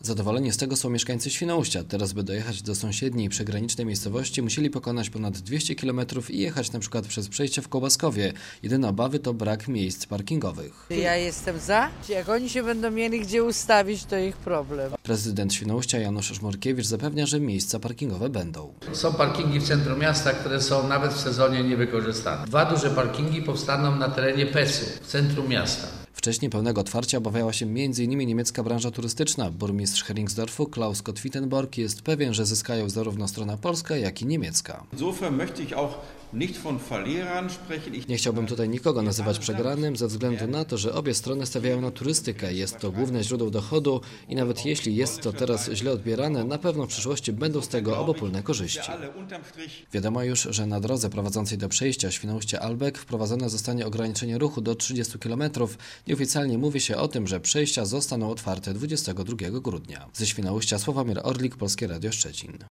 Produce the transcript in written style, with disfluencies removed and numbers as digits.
Zadowoleni z tego są mieszkańcy Świnoujścia. Teraz, by dojechać do sąsiedniej przygranicznej miejscowości, musieli pokonać ponad 200 km i jechać na przykład przez przejście w Kołaskowie. Jedyne obawy to brak miejsc parkingowych. Ja jestem za. Jak oni się będą mieli gdzie ustawić, to ich problem. Prezydent Świnoujścia Janusz Szmurkiewicz zapewnia, że miejsca parkingowe będą. Są parkingi w centrum miasta, które są nawet w sezonie niewykorzystane. 2 duże parkingi powstaną na terenie PES-u w centrum miasta. Wcześniej pełnego otwarcia obawiała się m.in. niemiecka branża turystyczna. Burmistrz Heringsdorfu Klaus Gottwittenborg jest pewien, że zyskają zarówno strona polska, jak i niemiecka. Nie chciałbym tutaj nikogo nazywać przegranym ze względu na to, że obie strony stawiają na turystykę. Jest to główne źródło dochodu i nawet jeśli jest to teraz źle odbierane, na pewno w przyszłości będą z tego obopólne korzyści. Wiadomo już, że na drodze prowadzącej do przejścia Świnoujście-Albek wprowadzone zostanie ograniczenie ruchu do 30 km. Nieoficjalnie mówi się o tym, że przejścia zostaną otwarte 22 grudnia. Ze Świnoujścia Sławomir Orlik, Polskie Radio Szczecin.